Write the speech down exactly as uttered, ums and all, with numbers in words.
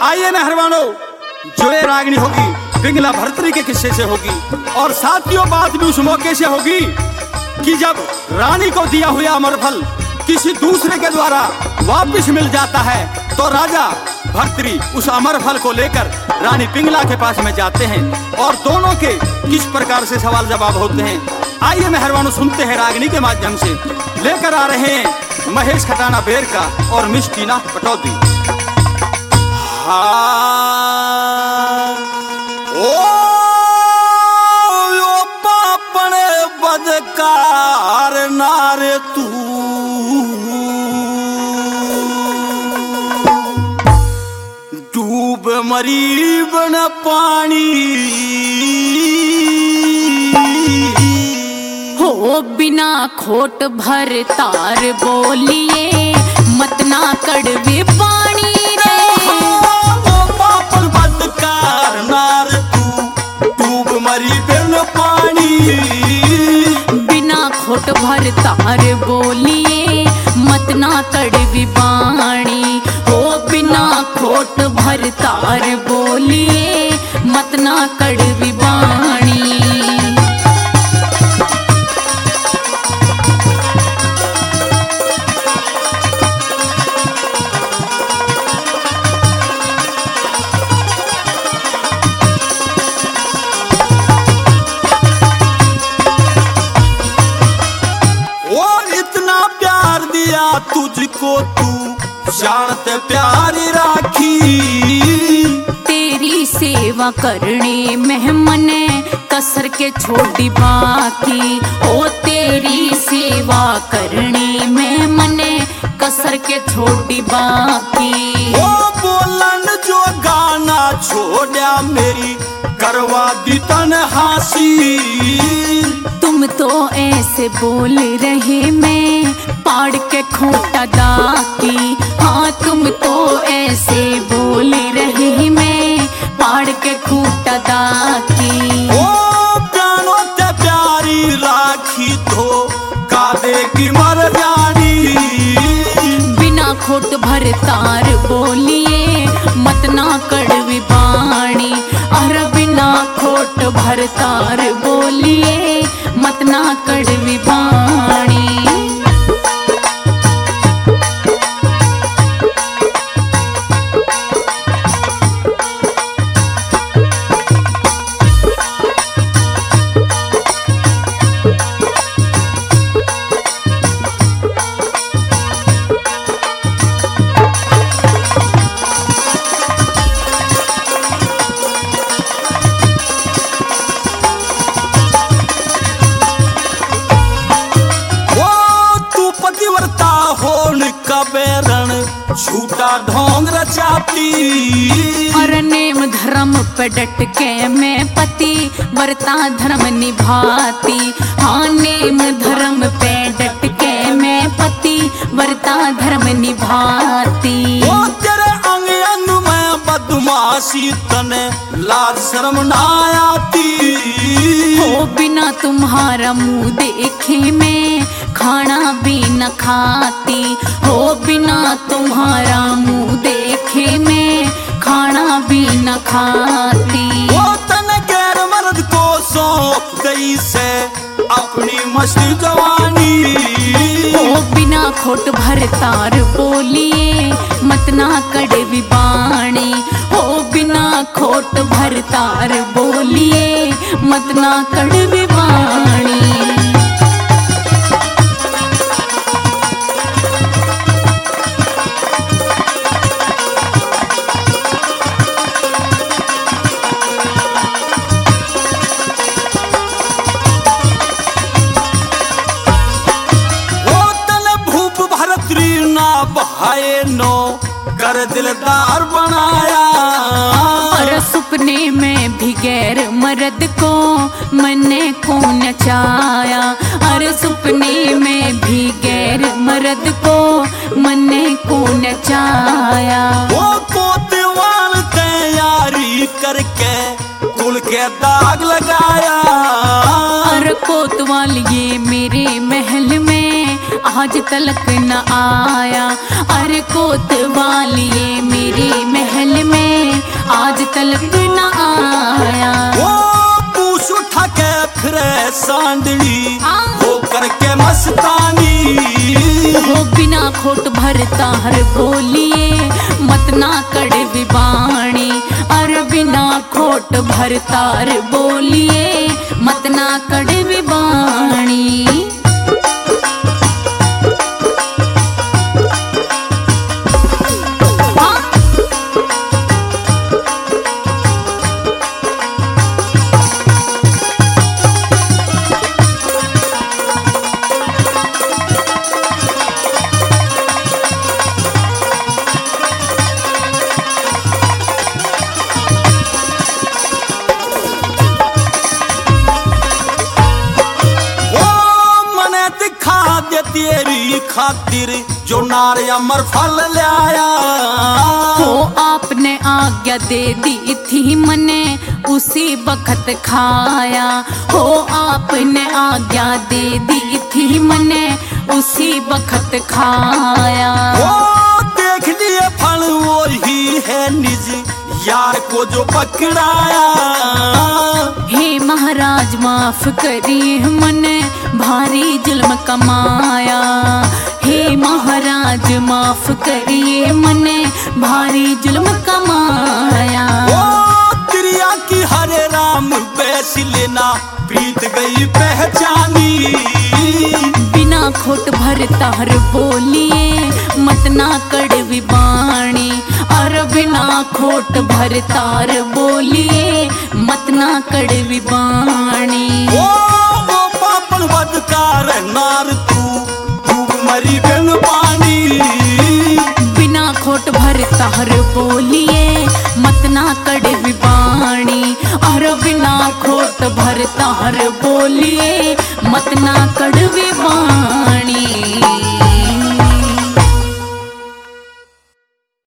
आइए मेहरबानों, जो ये रागनी होगी पिंगला भर्तरी के किस्से से होगी। और साथियों बात भी उस मौके से होगी कि जब रानी को दिया हुआ अमरफल किसी दूसरे के द्वारा वापस मिल जाता है तो राजा भर्तरी उस अमरफल को लेकर रानी पिंगला के पास में जाते हैं और दोनों के किस प्रकार से सवाल जवाब होते हैं। आइए मेहरबानों सुनते हैं रागनी के माध्यम से। लेकर आ रहे हैं महेश खटाना बेर का और मिस टीना पटौदी। हाँ ओ यो पापने बदकार नारे तू डूब मरी बन पानी हो बिना खोट भर तार बोलिए मत ना कड़वे पानी रे। ओ पापन बदकार नार तू डूब मरी बन पानी बिना खोट भर तार बोलिए मत ना कड़वी बाणी। हो बिना खोट भर तार बोलिए मत ना कड़वी बाणी। तुझको तू जानते प्यारी राखी तेरी सेवा करने में मने कसर के छोड़ी बाकी। ओ तेरी सेवा करने में मने कसर के छोड़ी बाकी। ओ बोलन जो गाना छोड़ा मेरी करवा दी तन्हासी। तुम तो ऐसे बोल रहे मैं पाड़ के खोटा दाकी। हाँ तुम तो ऐसे बोल रहे मैं पाड़ के खोटा दाकी। ओ प्यानो ते प्यारी राखी तो कादे की मर जानी बिना खोट भर तार बोलिए मत ना कड़वी बाणी। अरे बिना खोट भर तार बोलिए मत ना कड़वी बाणी। झूठा ढोंग रचाती। और नेम धर्म पे डट के मैं पति वर्ता धर्म निभाती। हाँ नेम धर्म पे डट के मैं पति वर्ता धर्म निभाती। ओ तेरे अंग अंग में बदमाशी तने लाज शर्म ना आती। हो बिना तुम्हारा मुंह देखे मैं खाना भी न खाती। हो बिना तुम्हारा मुंह देखे मैं खाना भी न खाती। ओ तने गैर मर्द को सौंप गई से अपनी मस्ती जवानी। हो बिना खोट भर तार बोलिए मत ना कड़वी बाणी। हो बिना खोट भर तार बोलिए मत ना कड़वी बाणी। बहाए नो कर दिलदार बनाया। और सपने में भी गैर मर्द को मैंने को नचाया। और सपने में भी गैर मर्द को मैंने को नचाया। वो कोतवाल तैयारी करके कुल के दाग लगाया। और कोतवाल ये मेरे महल में आज तलक न आया। अरे कोतवाल ये मेरे महल में आज तलक न आया। वो पूछ उठा के फिरे सांडली हो करके मस्तानी। हो बिना खोट भरता हर बोलिए मत ना कड़वी बाणी। और बिना खोट भरता हर बोलिए मत ना कड़वी बाणी। तेरी खातिर जो नार अमर फल लाया। हो आपने आज्ञा दे दी थी मने उसी बखत खाया। हो आपने आज्ञा दे दी थी मने उसी बखत खाया। वो देख लिए फल वो ही है निज यार को जो पकड़ाया। हे महाराज माफ करिए मने भारी जुल्म कमाया। हे महाराज माफ करिए मने भारी जुल्म कमाया। ओ त्रिया की हरे राम बैस लेना प्रीत गई पहचानी। बिना खोट भरता हर बोलिए मत ना कड़वी बाणी। और बिना खोट भरतार बोलिए मत ना कड़वी बाणी। ओ ओ पापन बदकार नार तू तू मरी बिन पानी। बिना खोट भरता हर बोलिए मत ना कड़वी बाणी। और बिना खोट भरता हर बोलिए मत ना कड़वी बाणी।